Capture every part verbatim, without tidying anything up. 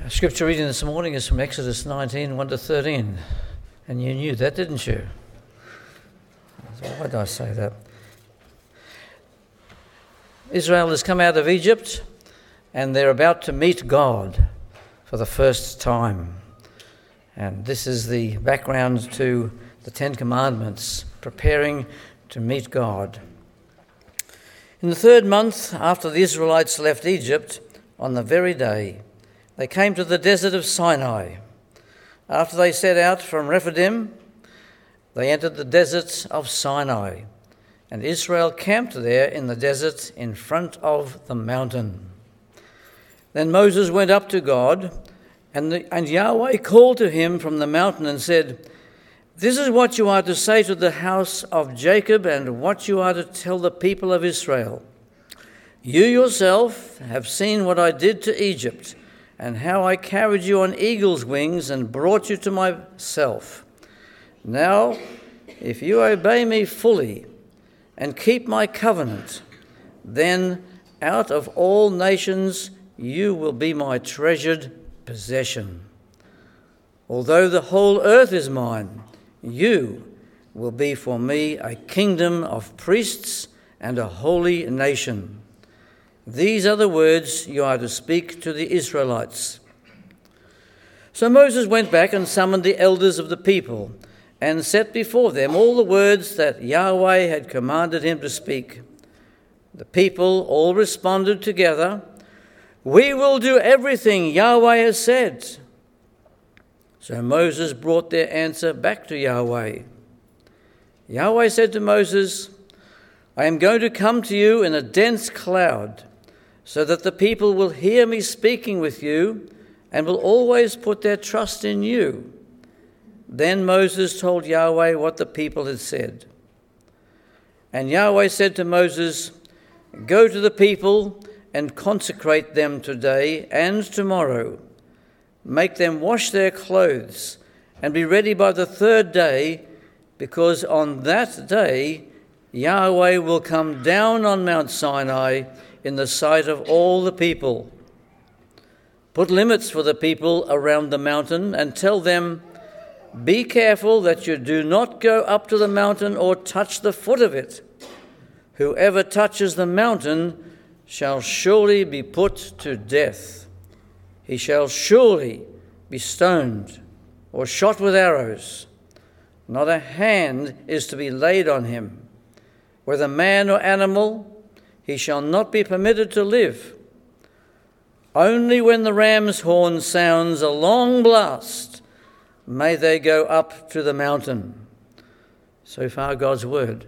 Scripture reading this morning is from Exodus nineteen, one to thirteen. And you knew that, didn't you? Why did I say that? Israel has come out of Egypt and they're about to meet God for the first time. And this is the background to the Ten Commandments, preparing to meet God. In the third month after the Israelites left Egypt, on the very day, they came to the desert of Sinai. After they set out from Rephidim, they entered the desert of Sinai, and Israel camped there in the desert in front of the mountain. Then Moses went up to God, and, the, and Yahweh called to him from the mountain and said, "This is what you are to say to the house of Jacob and what you are to tell the people of Israel. You yourself have seen what I did to Egypt, and how I carried you on eagle's wings and brought you to myself. Now, if you obey me fully and keep my covenant, then out of all nations you will be my treasured possession. Although the whole earth is mine, you will be for me a kingdom of priests and a holy nation. These are the words you are to speak to the Israelites." So Moses went back and summoned the elders of the people and set before them all the words that Yahweh had commanded him to speak. The people all responded together, "We will do everything Yahweh has said." So Moses brought their answer back to Yahweh. Yahweh said to Moses, "I am going to come to you in a dense cloud, so that the people will hear me speaking with you and will always put their trust in you." Then Moses told Yahweh what the people had said. And Yahweh said to Moses, "Go to the people and consecrate them today and tomorrow. Make them wash their clothes and be ready by the third day, because on that day Yahweh will come down on Mount Sinai in the sight of all the people. Put limits for the people around the mountain and tell them, 'Be careful that you do not go up to the mountain or touch the foot of it. Whoever touches the mountain shall surely be put to death. He shall surely be stoned or shot with arrows. Not a hand is to be laid on him. Whether man or animal, he shall not be permitted to live. Only when the ram's horn sounds a long blast may they go up to the mountain." So far, God's word.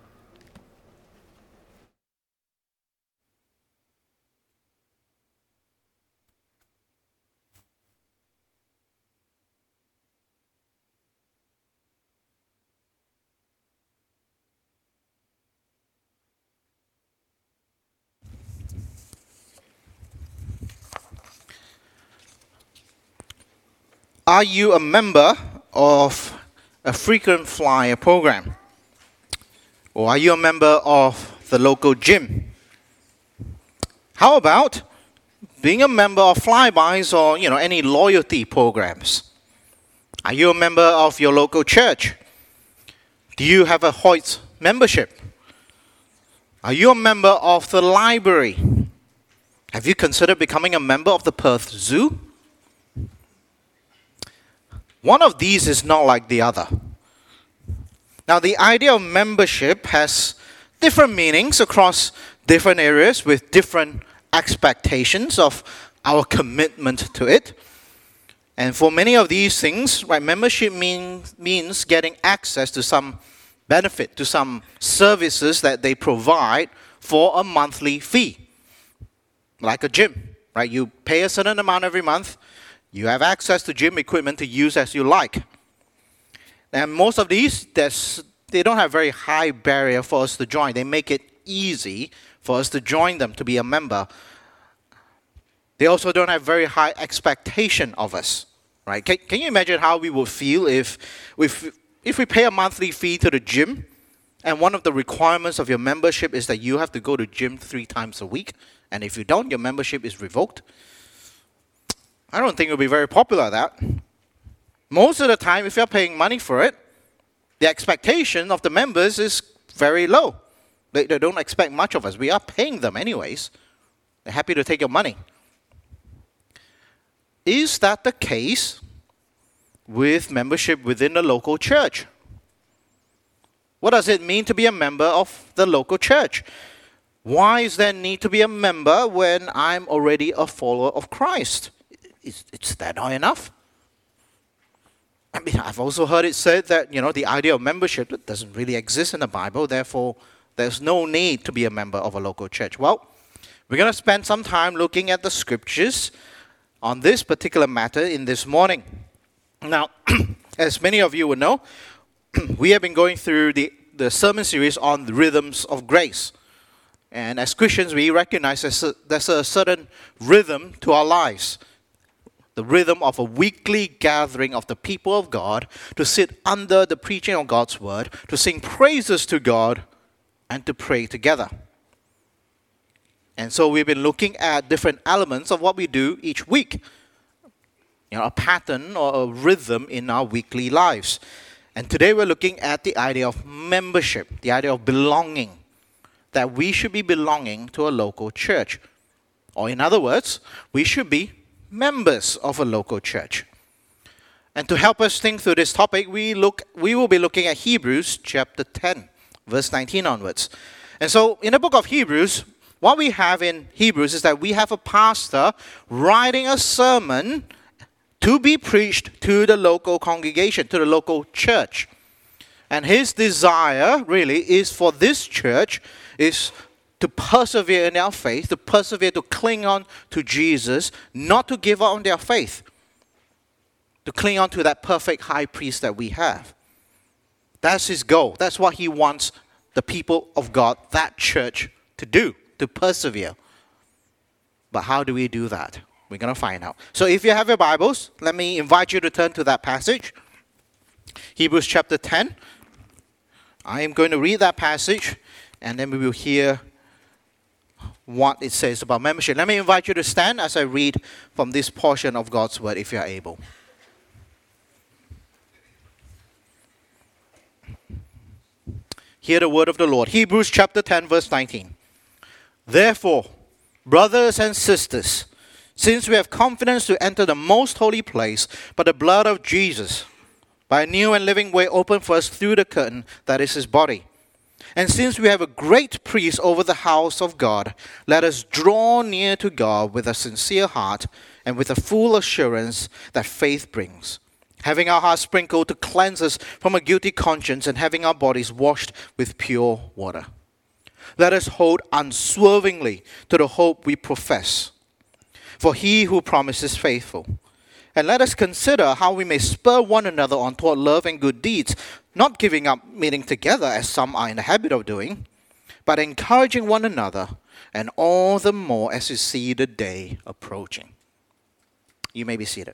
Are you a member of a frequent flyer program? Or are you a member of the local gym? How about being a member of flybys or, you know, any loyalty programs? Are you a member of your local church? Do you have a Hoyt membership? Are you a member of the library? Have you considered becoming a member of the Perth Zoo? One of these is not like the other. Now, the idea of membership has different meanings across different areas with different expectations of our commitment to it. And for many of these things, right, membership mean, means getting access to some benefit, to some services that they provide for a monthly fee. Like a gym, right? You pay a certain amount every month. You have access to gym equipment to use as you like. And most of these, they don't have very high barrier for us to join. They make it easy for us to join them, to be a member. They also don't have very high expectation of us, right? Can, can you imagine how we would feel if, if, if we pay a monthly fee to the gym, and one of the requirements of your membership is that you have to go to gym three times a week, and if you don't, your membership is revoked? I don't think it will be very popular, that. Most of the time, if you're paying money for it, the expectation of the members is very low. They, they don't expect much of us. We are paying them anyways. They're happy to take your money. Is that the case with membership within the local church? What does it mean to be a member of the local church? Why is there need to be a member when I'm already a follower of Christ? Is, is that not enough? I mean, I've also heard it said that, you know, the idea of membership doesn't really exist in the Bible, therefore there's no need to be a member of a local church. Well, we're going to spend some time looking at the scriptures on this particular matter in this morning. Now, as many of you will know, we have been going through the, the sermon series on the rhythms of grace. And as Christians, we recognize there's a, there's a certain rhythm to our lives. The rhythm of a weekly gathering of the people of God to sit under the preaching of God's word, to sing praises to God, and to pray together. And so we've been looking at different elements of what we do each week. You know, a pattern or a rhythm in our weekly lives. And today we're looking at the idea of membership, the idea of belonging, that we should be belonging to a local church. Or in other words, we should be members of a local church. And to help us think through this topic, we look we will be looking at Hebrews chapter ten, verse nineteen onwards. And so in the book of Hebrews, what we have in Hebrews is that we have a pastor writing a sermon to be preached to the local congregation, to the local church. And his desire really is for this church is to persevere in their faith, to persevere, to cling on to Jesus, not to give up on their faith, to cling on to that perfect high priest that we have. That's his goal. That's what he wants the people of God, that church, to do, to persevere. But how do we do that? We're going to find out. So if you have your Bibles, let me invite you to turn to that passage. Hebrews chapter ten. I am going to read that passage, and then we will hear what it says about membership. Let me invite you to stand as I read from this portion of God's word, if you are able. Hear the word of the Lord. Hebrews chapter ten, verse nineteen. Therefore, brothers and sisters, since we have confidence to enter the most holy place by the blood of Jesus, by a new and living way opened for us through the curtain that is his body. And since we have a great priest over the house of God, let us draw near to God with a sincere heart and with a full assurance that faith brings, having our hearts sprinkled to cleanse us from a guilty conscience and having our bodies washed with pure water. Let us hold unswervingly to the hope we profess. For he who promises is faithful. And let us consider how we may spur one another on toward love and good deeds, not giving up meeting together as some are in the habit of doing, but encouraging one another, and all the more as you see the day approaching. You may be seated.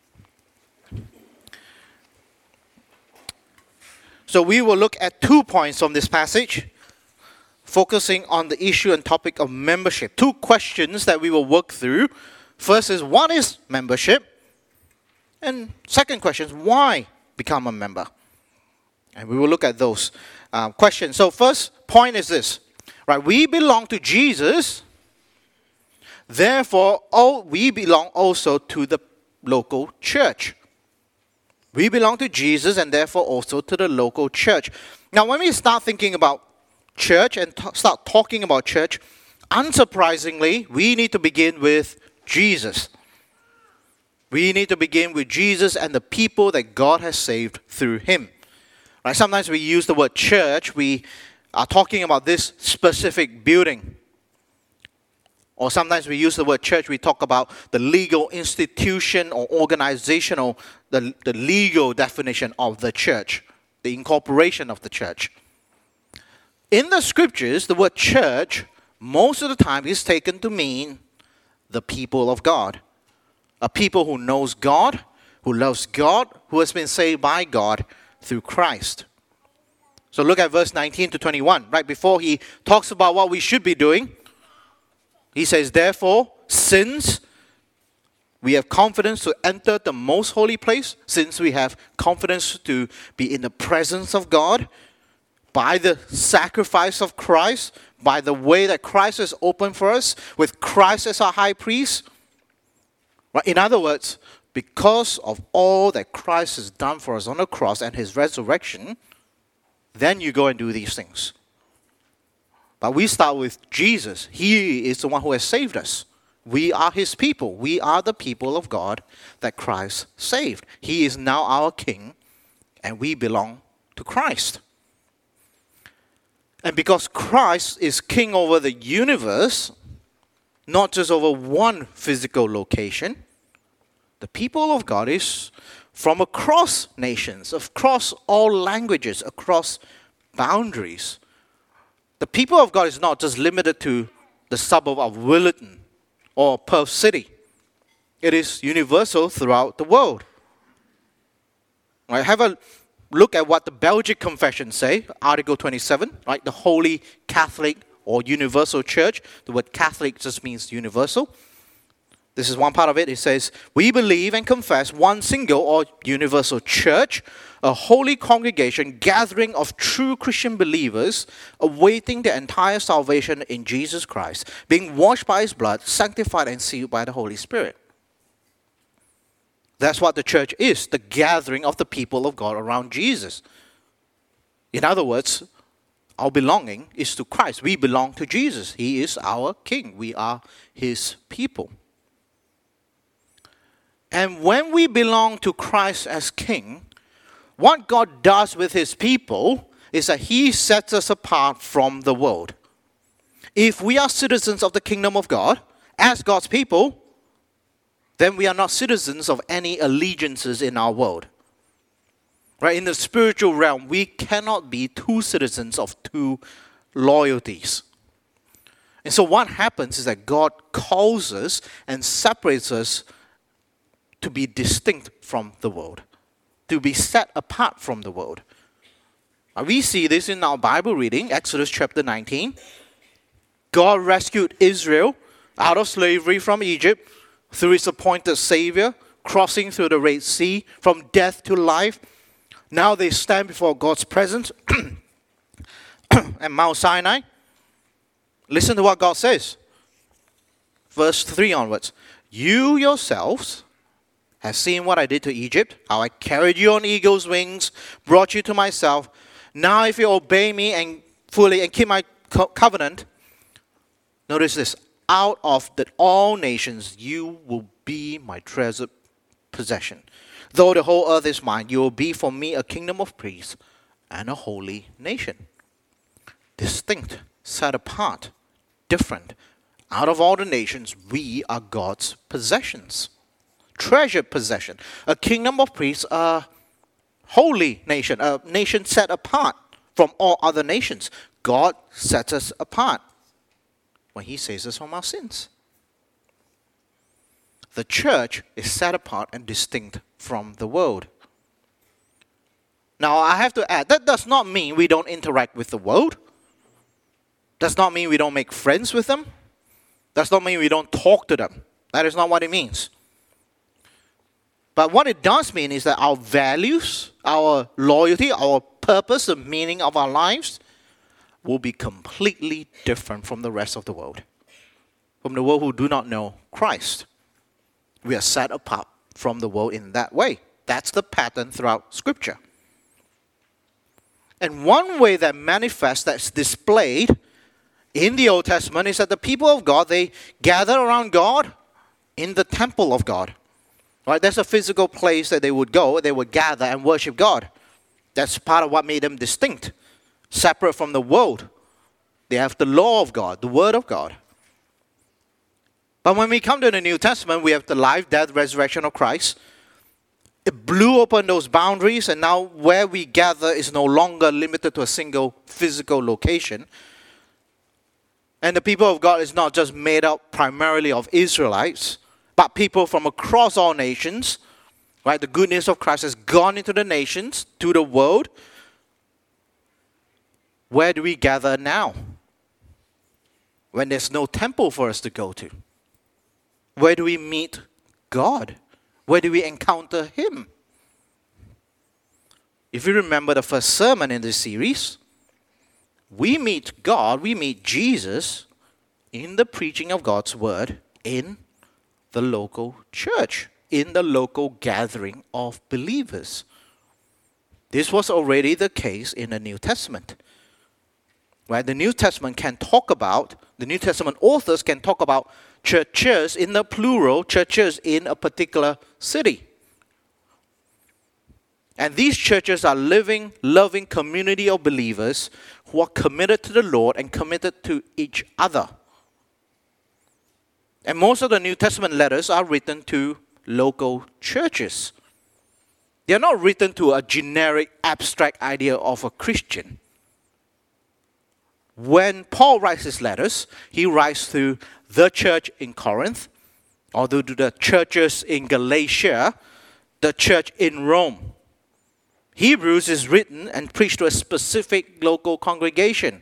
So we will look at two points from this passage, focusing on the issue and topic of membership. Two questions that we will work through. First is, what is membership? And second question is, why become a member? And we will look at those uh, questions. So first point is this, right? We belong to Jesus, therefore all, we belong also to the local church. We belong to Jesus and therefore also to the local church. Now when we start thinking about church and t- start talking about church, unsurprisingly, we need to begin with Jesus. We need to begin with Jesus and the people that God has saved through him. Right? Sometimes we use the word church, we are talking about this specific building. Or sometimes we use the word church, we talk about the legal institution or organization or the, the legal definition of the church, the incorporation of the church. In the scriptures, the word church, most of the time is taken to mean the people of God. A people who knows God, who loves God, who has been saved by God through Christ. So look at verse nineteen to twenty-one. Right before he talks about what we should be doing, he says, therefore, since We have confidence to enter the most holy place, since we have confidence to be in the presence of God by the sacrifice of Christ, by the way that Christ has opened for us, with Christ as our high priest. Right? In other words, because of all that Christ has done for us on the cross and his resurrection, then you go and do these things. But we start with Jesus. He is the one who has saved us. We are his people. We are the people of God that Christ saved. He is now our king, and we belong to Christ. And because Christ is king over the universe, not just over one physical location, the people of God is from across nations, across all languages, across boundaries. The people of God is not just limited to the suburb of Willetton or Perth City. It is universal throughout the world. Right, have a look at what the Belgic Confession say, Article twenty-seven, right? The Holy Catholic or Universal Church. The word Catholic just means universal. This is one part of it. It says, we believe and confess one single or universal church, a holy congregation gathering of true Christian believers, awaiting their entire salvation in Jesus Christ, being washed by his blood, sanctified and sealed by the Holy Spirit. That's what the church is, the gathering of the people of God around Jesus. In other words, our belonging is to Christ. We belong to Jesus. He is our king. We are his people. And when we belong to Christ as king, what God does with his people is that he sets us apart from the world. If we are citizens of the kingdom of God, as God's people, then we are not citizens of any allegiances in our world. Right? In the spiritual realm, we cannot be two citizens of two loyalties. And so what happens is that God calls us and separates us to be distinct from the world, to be set apart from the world. We see this in our Bible reading, Exodus chapter nineteen. God rescued Israel out of slavery from Egypt through his appointed Savior, crossing through the Red Sea from death to life. Now they stand before God's presence at Mount Sinai. Listen to what God says. Verse three onwards. You yourselves have seen what I did to Egypt, how I carried you on eagle's wings, brought you to myself. Now if you obey me and fully and keep my co- covenant, notice this, out of the, all nations you will be my treasured possession. Though the whole earth is mine, you will be for me a kingdom of priests and a holy nation. Distinct, set apart, different. Out of all the nations, we are God's possessions. Treasured possession. A kingdom of priests, a holy nation, a nation set apart from all other nations. God sets us apart when he saves us from our sins. The church is set apart and distinct from the world. Now I have to add, that does not mean we don't interact with the world. Does not mean we don't make friends with them. Does not mean we don't talk to them. That is not what it means. But what it does mean is that our values, our loyalty, our purpose, the meaning of our lives will be completely different from the rest of the world. From the world who do not know Christ. We are set apart from the world in that way. That's the pattern throughout Scripture. And one way that manifests, that's displayed in the Old Testament, is that the people of God, they gather around God in the temple of God. Right? There's a physical place that they would go, they would gather and worship God. That's part of what made them distinct, separate from the world. They have the law of God, the word of God. But when we come to the New Testament, we have the life, death, resurrection of Christ. It blew open those boundaries, and now where we gather is no longer limited to a single physical location. And the people of God is not just made up primarily of Israelites, but people from across all nations. Right? The good news of Christ has gone into the nations, to the world. Where do we gather now? When there's no temple for us to go to. Where do we meet God? Where do we encounter Him? If you remember the first sermon in this series, we meet God, we meet Jesus in the preaching of God's Word in the local church, in the local gathering of believers. This was already the case in the New Testament. Right? The New Testament can talk about, the New Testament authors can talk about churches in the plural, churches in a particular city. And these churches are living, loving community of believers who are committed to the Lord and committed to each other. And most of the New Testament letters are written to local churches. They are not written to a generic, abstract idea of a Christian. When Paul writes his letters, he writes to the church in Corinth, or to the churches in Galatia, the church in Rome. Hebrews is written and preached to a specific local congregation.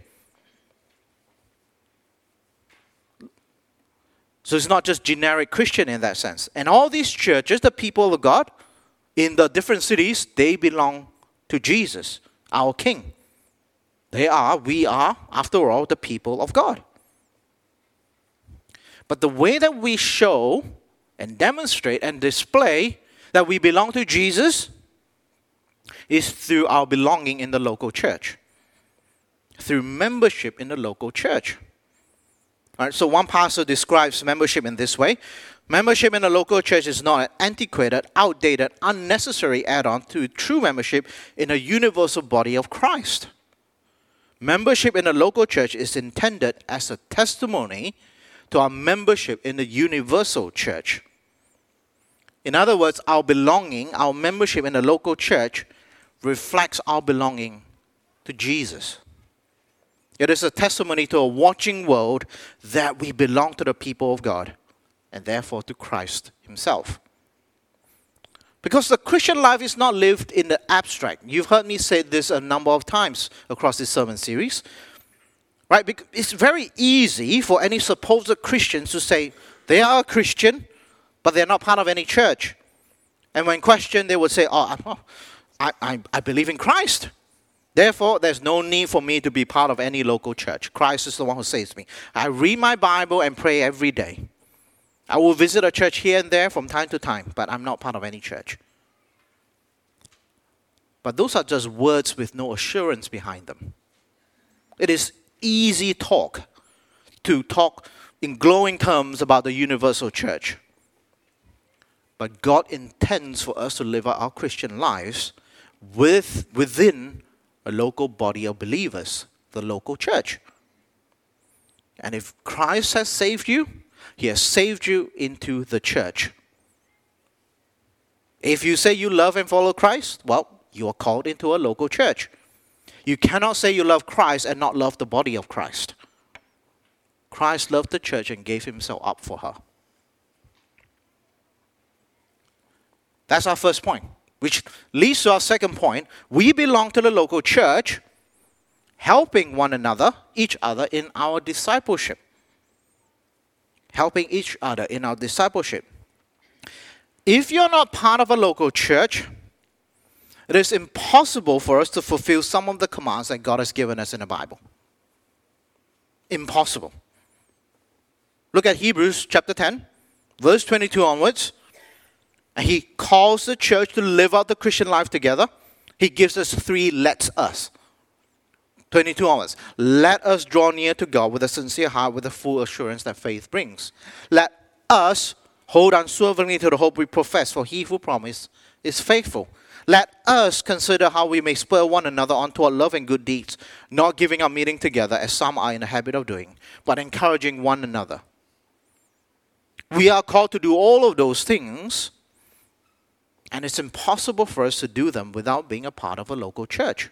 So it's not just generic Christian in that sense. And all these churches, the people of God, in the different cities, they belong to Jesus, our King. They are, we are, after all, the people of God. But the way that we show and demonstrate and display that we belong to Jesus is through our belonging in the local church, through membership in the local church. All right, so one pastor describes membership in this way. Membership in a local church is not an antiquated, outdated, unnecessary add-on to true membership in a universal body of Christ. Membership in a local church is intended as a testimony to our membership in the universal church. In other words, our belonging, our membership in the local church reflects our belonging to Jesus. It is a testimony to a watching world that we belong to the people of God and therefore to Christ Himself. Because the Christian life is not lived in the abstract. You've heard me say this a number of times across this sermon series. Right? Because it's very easy for any supposed Christians to say they are a Christian, but they're not part of any church. And when questioned, they would say, oh, I, I, I believe in Christ. Therefore, there's no need for me to be part of any local church. Christ is the one who saves me. I read my Bible and pray every day. I will visit a church here and there from time to time, but I'm not part of any church. But those are just words with no assurance behind them. It is easy talk to talk in glowing terms about the universal church. But God intends for us to live out our Christian lives with, within a local body of believers, the local church. And if Christ has saved you, He has saved you into the church. If you say you love and follow Christ, well, you are called into a local church. You cannot say you love Christ and not love the body of Christ. Christ loved the church and gave Himself up for her. That's our first point, which leads to our second point. We belong to the local church, helping one another, each other in our discipleship. Helping each other in our discipleship. If you're not part of a local church, it is impossible for us to fulfill some of the commands that God has given us in the Bible. Impossible. Look at Hebrews chapter ten, verse twenty-two onwards. And he calls the church to live out the Christian life together. He gives us three let's us. twenty-two onwards. Let us draw near to God with a sincere heart, with the full assurance that faith brings. Let us hold unswervingly to the hope we profess, for He who promised is faithful. Let us consider how we may spur one another on toward love and good deeds, not giving up meeting together as some are in the habit of doing, but encouraging one another. We are called to do all of those things, and it's impossible for us to do them without being a part of a local church.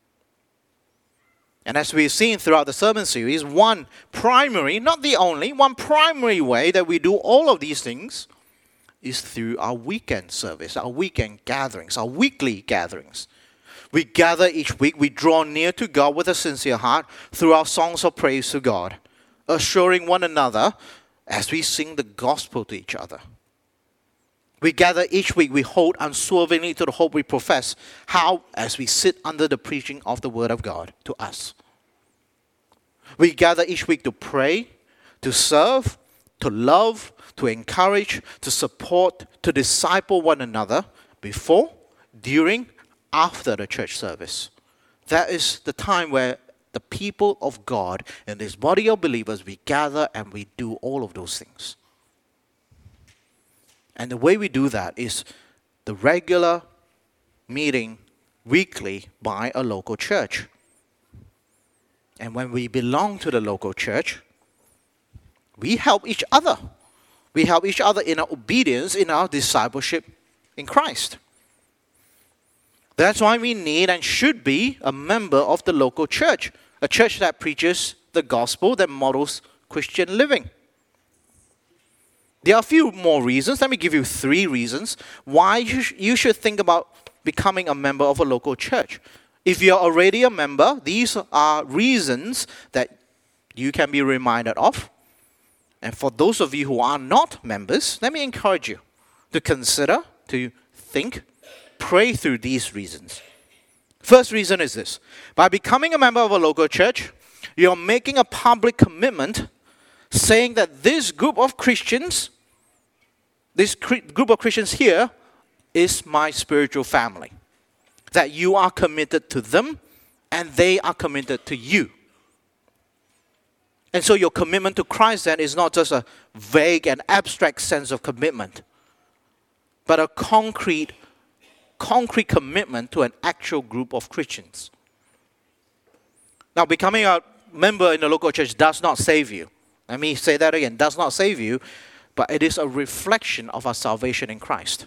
And as we've seen throughout the sermon series, one primary, not the only, one primary way that we do all of these things is through our weekend service, our weekend gatherings, our weekly gatherings. We gather each week, we draw near to God with a sincere heart through our songs of praise to God, assuring one another as we sing the gospel to each other. We gather each week, we hold unswervingly to the hope we profess. How? As we sit under the preaching of the Word of God to us. We gather each week to pray, to serve, to love, to encourage, to support, to disciple one another before, during, after the church service. That is the time where the people of God and this body of believers, we gather and we do all of those things. And the way we do that is the regular meeting weekly by a local church. And when we belong to the local church, we help each other. We help each other in our obedience, in our discipleship in Christ. That's why we need and should be a member of the local church, a church that preaches the gospel, that models Christian living. There are a few more reasons. Let me give you three reasons why you, sh- you should think about becoming a member of a local church. If you're already a member, these are reasons that you can be reminded of. And for those of you who are not members, let me encourage you to consider, to think, pray through these reasons. First reason is this. By becoming a member of a local church, you're making a public commitment saying that this group of Christians, this group of Christians here is my spiritual family. That you are committed to them and they are committed to you. And so your commitment to Christ then is not just a vague and abstract sense of commitment, but a concrete, concrete commitment to an actual group of Christians. Now, becoming a member in a local church does not save you. Let me say that again, does not save you, but it is a reflection of our salvation in Christ.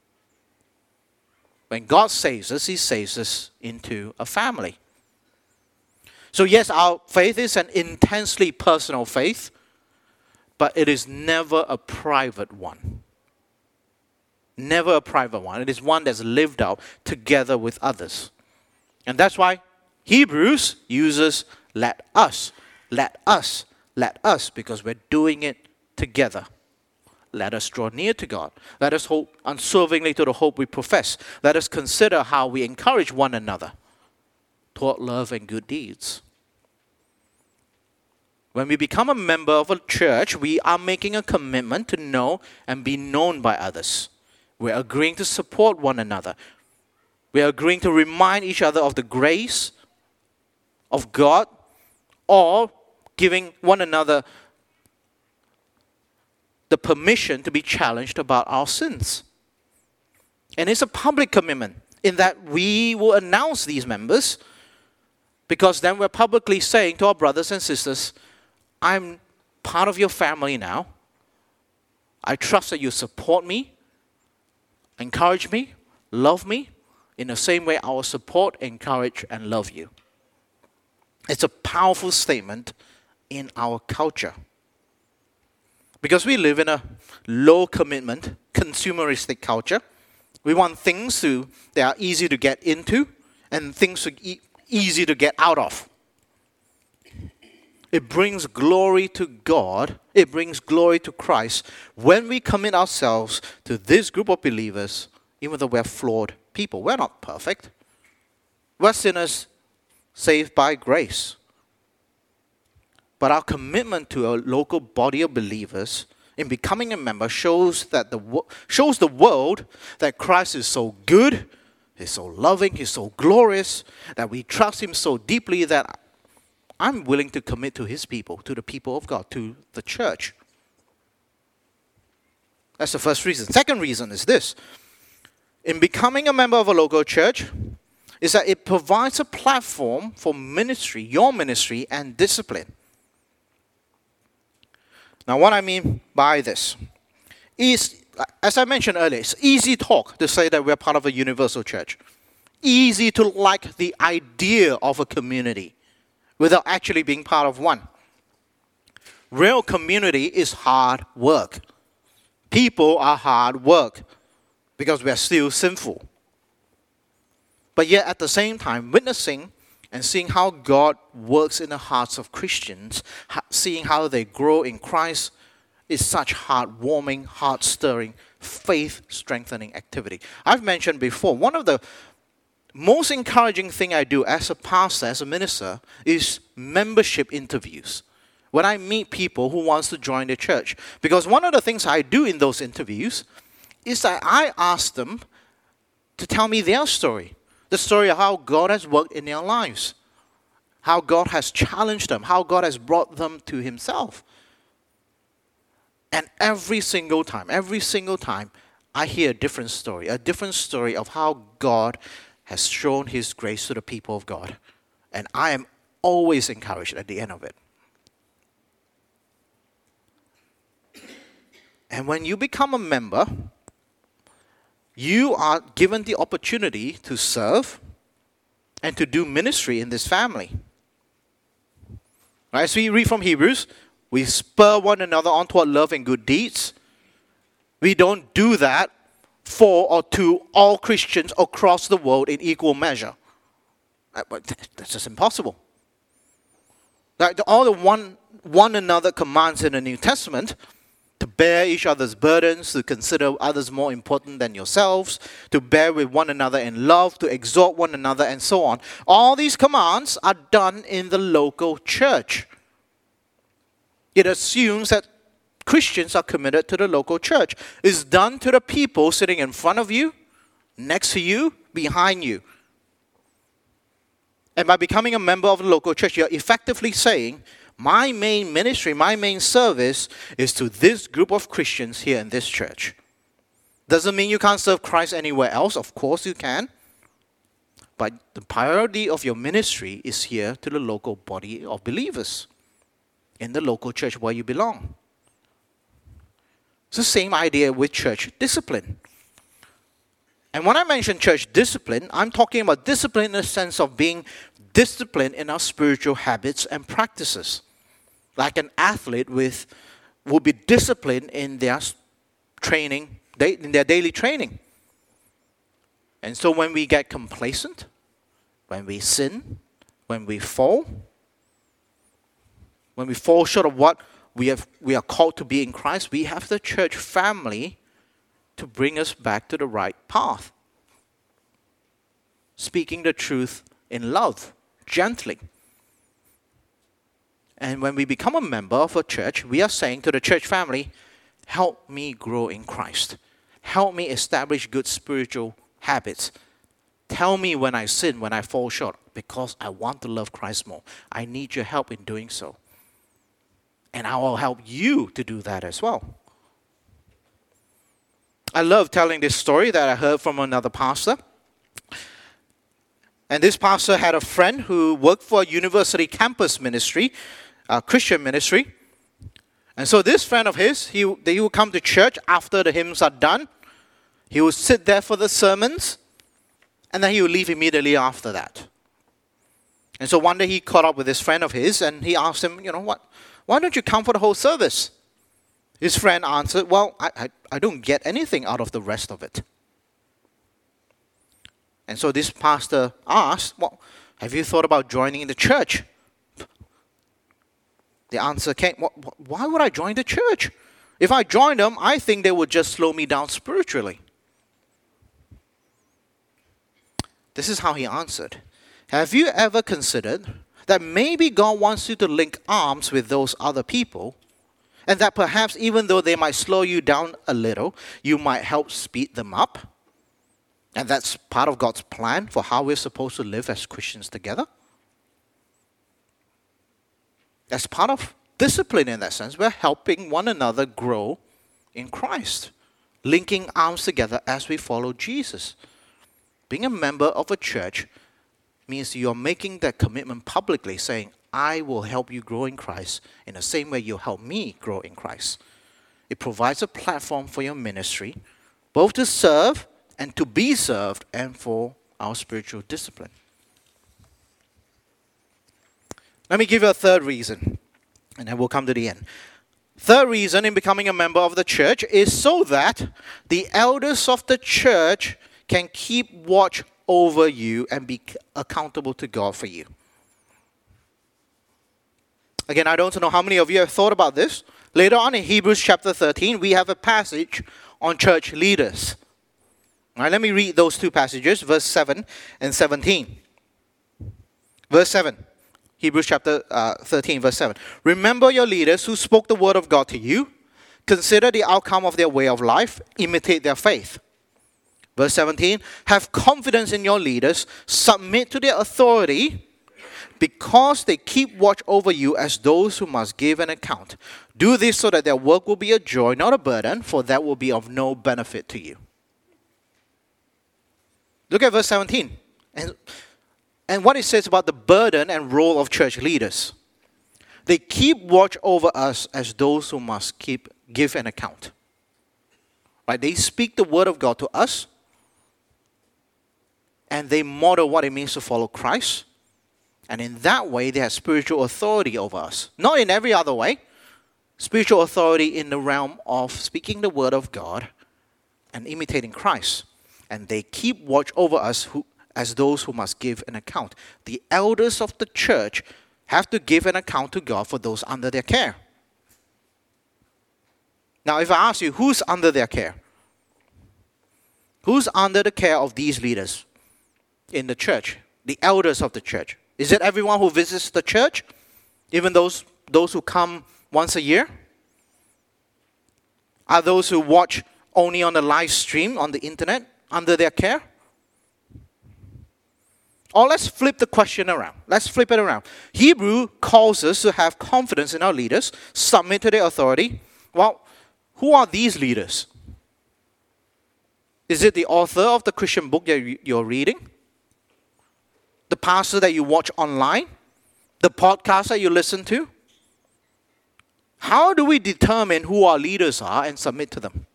When God saves us, He saves us into a family. So yes, our faith is an intensely personal faith, but it is never a private one. Never a private one. It is one that's lived out together with others. And that's why Hebrews uses let us, let us, let us, because we're doing it together. Let us draw near to God. Let us hold unswervingly to the hope we profess. Let us consider how we encourage one another toward love and good deeds. When we become a member of a church, we are making a commitment to know and be known by others. We're agreeing to support one another. We're agreeing to remind each other of the grace of God, or giving one another the permission to be challenged about our sins. And it's a public commitment in that we will announce these members, because then we're publicly saying to our brothers and sisters, I'm part of your family now. I trust that you support me, encourage me, love me, in the same way I will support, encourage, and love you. It's a powerful statement in our culture. Because we live in a low commitment, consumeristic culture. We want things to, that are easy to get into and things to e- easy to get out of. It brings glory to God. It brings glory to Christ when we commit ourselves to this group of believers, even though we're flawed people. We're not perfect. We're sinners saved by grace. But our commitment to a local body of believers in becoming a member shows that the shows the world that Christ is so good, He's so loving, He's so glorious, that we trust Him so deeply that I'm willing to commit to His people, to the people of God, to the church. That's the first reason. Second reason is this. In becoming a member of a local church, is that it provides a platform for ministry, your ministry, and discipline. Now, what I mean by this is, as I mentioned earlier, it's easy talk to say that we're part of a universal church. Easy to like the idea of a community without actually being part of one. Real community is hard work. People are hard work because we are still sinful. But yet at the same time, witnessing and seeing how God works in the hearts of Christians, seeing how they grow in Christ, is such heartwarming, heart-stirring faith-strengthening activity. I've mentioned before, one of the most encouraging thing I do as a pastor, as a minister, is membership interviews. When I meet people who wants to join the church. Because one of the things I do in those interviews is that I ask them to tell me their story. The story of how God has worked in their lives. How God has challenged them. How God has brought them to himself. And every single time, every single time, I hear a different story. A different story of how God has shown his grace to the people of God. And I am always encouraged at the end of it. And when you become a member, you are given the opportunity to serve and to do ministry in this family. Right, as we read from Hebrews, we spur one another on toward love and good deeds. We don't do that for or to all Christians across the world in equal measure. That's just impossible. Like all the one, one another commands in the New Testament, to bear each other's burdens, to consider others more important than yourselves, to bear with one another in love, to exhort one another, and so on. All these commands are done in the local church. It assumes that Christians are committed to the local church. It's done to the people sitting in front of you, next to you, behind you. And by becoming a member of the local church, you're effectively saying, my main ministry, my main service is to this group of Christians here in this church. Doesn't mean you can't serve Christ anywhere else. Of course you can. But the priority of your ministry is here to the local body of believers in the local church where you belong. It's the same idea with church discipline. And when I mention church discipline, I'm talking about discipline in the sense of being disciplined in our spiritual habits and practices. Like an athlete with will be disciplined in their training, in their daily training. And so when we get complacent, when we sin, when we fall, when we fall short of what we have, we are called to be in Christ, we have the church family to bring us back to the right path. Speaking the truth in love, gently. And when we become a member of a church, we are saying to the church family, help me grow in Christ. Help me establish good spiritual habits. Tell me when I sin, when I fall short, because I want to love Christ more. I need your help in doing so. And I will help you to do that as well. I love telling this story that I heard from another pastor. And this pastor had a friend who worked for a university campus ministry, a Christian ministry. And so this friend of his, he, he would come to church after the hymns are done. He would sit there for the sermons. And then he would leave immediately after that. And so one day he caught up with this friend of his and he asked him, you know what, why don't you come for the whole service? His friend answered, well, I, I, I don't get anything out of the rest of it. And so this pastor asked, well, have you thought about joining the church? The answer came, why would I join the church? If I join them, I think they would just slow me down spiritually. This is how he answered. Have you ever considered that maybe God wants you to link arms with those other people, and that perhaps even though they might slow you down a little, you might help speed them up? And that's part of God's plan for how we're supposed to live as Christians together. As part of discipline in that sense, we're helping one another grow in Christ, linking arms together as we follow Jesus. Being a member of a church means you're making that commitment publicly, saying, I will help you grow in Christ in the same way you'll help me grow in Christ. It provides a platform for your ministry, both to serve and to be served, and for our spiritual discipline. Let me give you a third reason, and then we'll come to the end. Third reason in becoming a member of the church is so that the elders of the church can keep watch over you and be accountable to God for you. Again, I don't know how many of you have thought about this. Later on in Hebrews chapter thirteen, we have a passage on church leaders. All right, let me read those two passages, verse seven and seventeen. Verse seven, Hebrews chapter uh, thirteen, verse seven. Remember your leaders who spoke the word of God to you. Consider the outcome of their way of life. Imitate their faith. Verse seventeen, have confidence in your leaders. Submit to their authority because they keep watch over you as those who must give an account. Do this so that their work will be a joy, not a burden, for that will be of no benefit to you. Look at verse seventeen. And, and what it says about the burden and role of church leaders. They keep watch over us as those who must keep give an account. Right? They speak the word of God to us. And they model what it means to follow Christ. And in that way, they have spiritual authority over us. Not in every other way. Spiritual authority in the realm of speaking the word of God and imitating Christ. And they keep watch over us who, as those who must give an account. The elders of the church have to give an account to God for those under their care. Now, if I ask you, who's under their care? Who's under the care of these leaders in the church? The elders of the church. Is it everyone who visits the church? Even those, those who come once a year? Are those who watch only on the live stream on the internet under their care? Or let's flip the question around. Let's flip it around. Hebrew calls us to have confidence in our leaders, submit to their authority. Well, who are these leaders? Is it the author of the Christian book that you're reading? The pastor that you watch online? The podcast that you listen to? How do we determine who our leaders are and submit to them?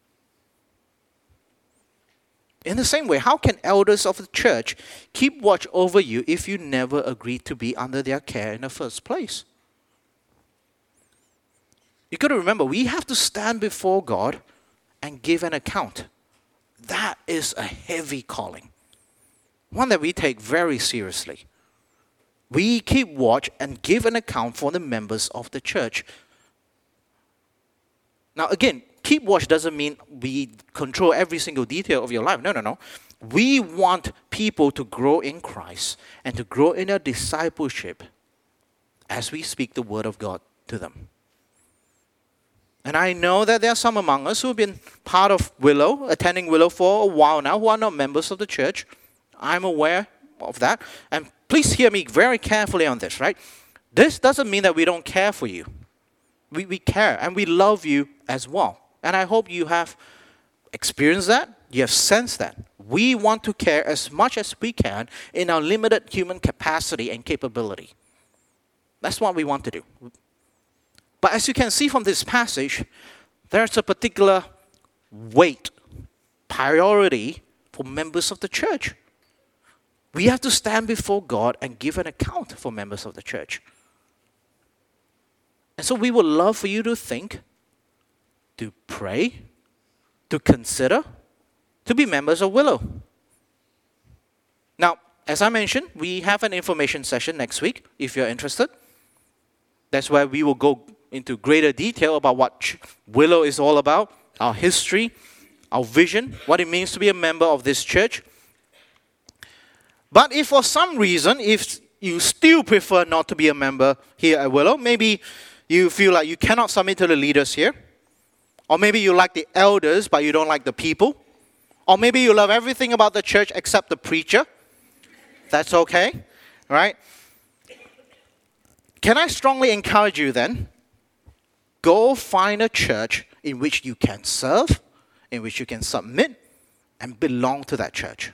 In the same way, how can elders of the church keep watch over you if you never agreed to be under their care in the first place? You've got to remember, we have to stand before God and give an account. That is a heavy calling. One that we take very seriously. We keep watch and give an account for the members of the church. Now again, keep watch doesn't mean we control every single detail of your life. No, no, no. We want people to grow in Christ and to grow in their discipleship as we speak the word of God to them. And I know that there are some among us who have been part of Willow, attending Willow for a while now, who are not members of the church. I'm aware of that. And please hear me very carefully on this, right? This doesn't mean that we don't care for you. We, we care and we love you as well. And I hope you have experienced that. You have sensed that. We want to care as much as we can in our limited human capacity and capability. That's what we want to do. But as you can see from this passage, there's a particular weight, priority for members of the church. We have to stand before God and give an account for members of the church. And so we would love for you to think, to pray, to consider, to be members of Willow. Now, as I mentioned, we have an information session next week, if you're interested. That's where we will go into greater detail about what Willow is all about, our history, our vision, what it means to be a member of this church. But if for some reason, if you still prefer not to be a member here at Willow, maybe you feel like you cannot submit to the leaders here, or maybe you like the elders but you don't like the people, or maybe you love everything about the church except the preacher, that's okay, right? Can I strongly encourage you then, go find a church in which you can serve, in which you can submit, and belong to that church.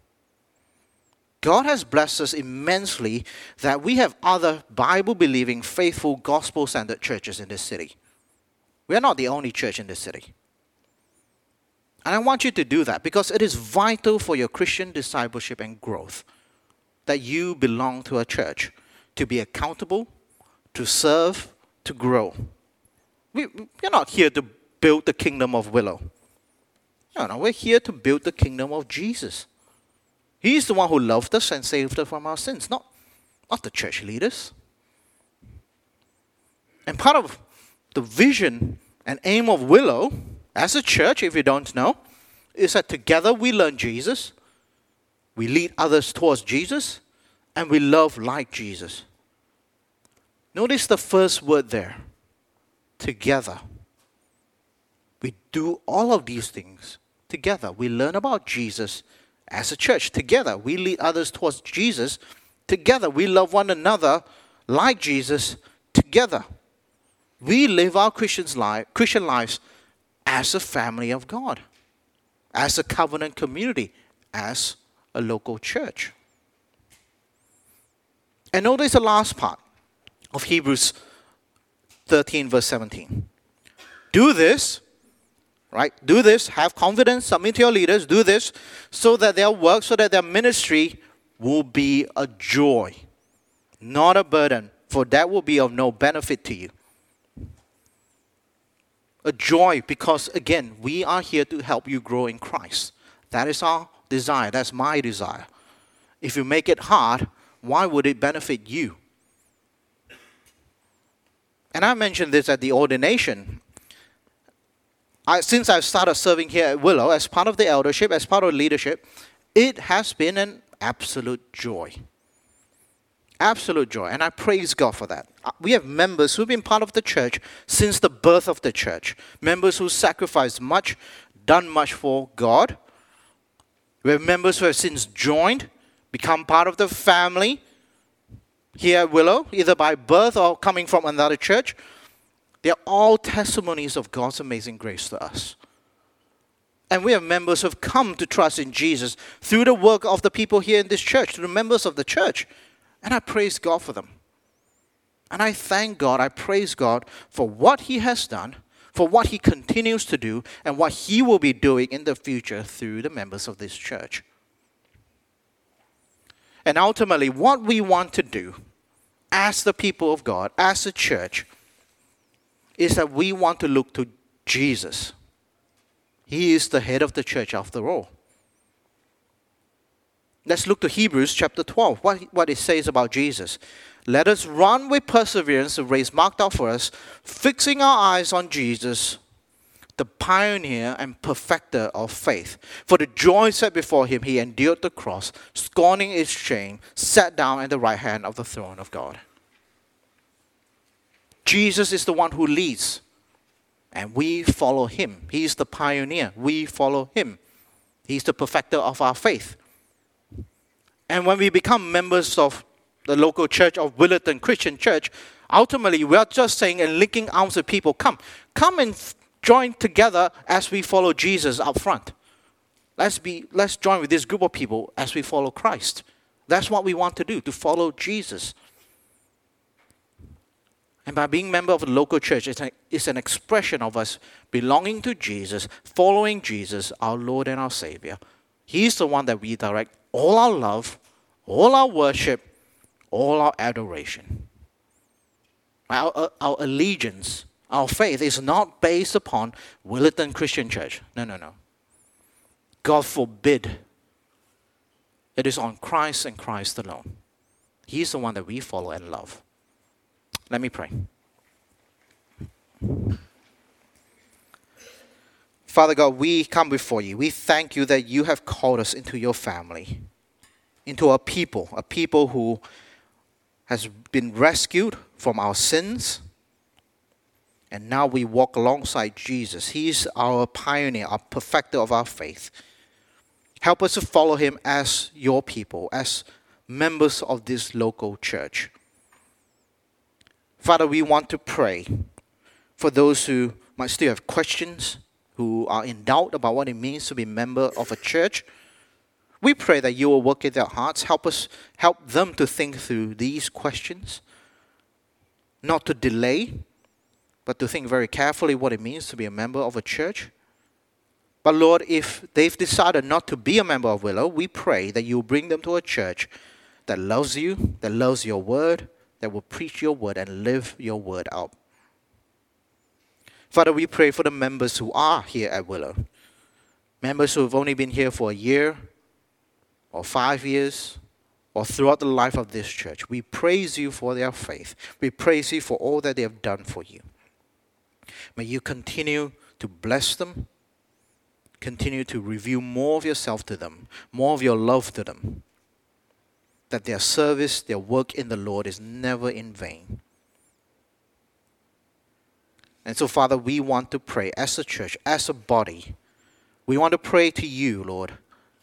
God has blessed us immensely that we have other Bible-believing, faithful, gospel-centered churches in this city. We are not the only church in this city. And I want you to do that because it is vital for your Christian discipleship and growth that you belong to a church, to be accountable, to serve, to grow. We, we're not here to build the kingdom of Willow. No, no, we're here to build the kingdom of Jesus. He's the one who loved us and saved us from our sins, not, not the church leaders. And part of the vision and aim of Willow as a church, if you don't know, is that together we learn Jesus, we lead others towards Jesus, and we love like Jesus. Notice the first word there, together. We do all of these things together. We learn about Jesus as a church. Together, we lead others towards Jesus. Together, we love one another like Jesus. Together, we live our Christian's life, Christian lives as a family of God, as a covenant community, as a local church. And notice the last part of Hebrews thirteen, verse seventeen. Do this, right? Do this, have confidence, submit to your leaders, do this, so that their work, so that their ministry will be a joy, not a burden, for that will be of no benefit to you. A joy, because again, we are here to help you grow in Christ. That is our desire. That's my desire. If you make it hard, why would it benefit you? And I mentioned this at the ordination. I, since I've started serving here at Willow, as part of the eldership, as part of leadership, it has been an absolute joy. Absolute joy. And I praise God for that. We have members who've been part of the church since the birth of the church. Members who sacrificed much, done much for God. We have members who have since joined, become part of the family here at Willow, either by birth or coming from another church. They're all testimonies of God's amazing grace to us. And we have members who have come to trust in Jesus through the work of the people here in this church, through the members of the church. And I praise God for them. And I thank God, I praise God for what He has done, for what He continues to do, and what He will be doing in the future through the members of this church. And ultimately, what we want to do as the people of God, as a church, is that we want to look to Jesus. He is the head of the church after all. Let's look to Hebrews chapter twelve, what, what it says about Jesus. Let us run with perseverance the race marked out for us, fixing our eyes on Jesus, the pioneer and perfecter of faith. For the joy set before Him, He endured the cross, scorning its shame, sat down at the right hand of the throne of God. Jesus is the one who leads, and we follow Him. He is the pioneer. We follow Him. He's the perfecter of our faith. And when we become members of the local church of Willerton Christian Church, ultimately we are just saying and linking arms with people, come, come and f- join together as we follow Jesus up front. Let's be, let's join with this group of people as we follow Christ. That's what we want to do, to follow Jesus. And by being a member of the local church, it's an, it's an expression of us belonging to Jesus, following Jesus, our Lord and our Savior. He's the one that we direct all our love, all our worship, all our adoration. Our, our allegiance, our faith is not based upon Willerton Christian Church. No, no, no. God forbid. It is on Christ and Christ alone. He's the one that we follow and love. Let me pray. Father God, we come before you. We thank you that you have called us into your family, into a people, a people who has been rescued from our sins. And now we walk alongside Jesus. He's our pioneer, our perfecter of our faith. Help us to follow Him as your people, as members of this local church. Father, we want to pray for those who might still have questions, who are in doubt about what it means to be a member of a church. We pray that you will work in their hearts. Help us, help them to think through these questions. Not to delay, but to think very carefully what it means to be a member of a church. But Lord, if they've decided not to be a member of Willow, we pray that you bring them to a church that loves you, that loves your word, that will preach your word and live your word out. Father, we pray for the members who are here at Willow. Members who have only been here for a year or five years or throughout the life of this church. We praise you for their faith. We praise you for all that they have done for you. May you continue to bless them. Continue to reveal more of yourself to them, more of your love to them. That their service, their work in the Lord is never in vain. And so, Father, we want to pray as a church, as a body. We want to pray to you, Lord.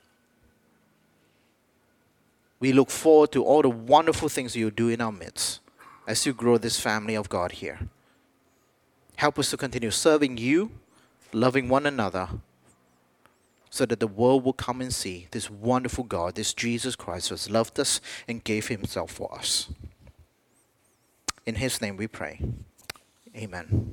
We look forward to all the wonderful things you do in our midst as you grow this family of God here. Help us to continue serving you, loving one another, so that the world will come and see this wonderful God, this Jesus Christ who has loved us and gave himself for us. In his name we pray. Amen.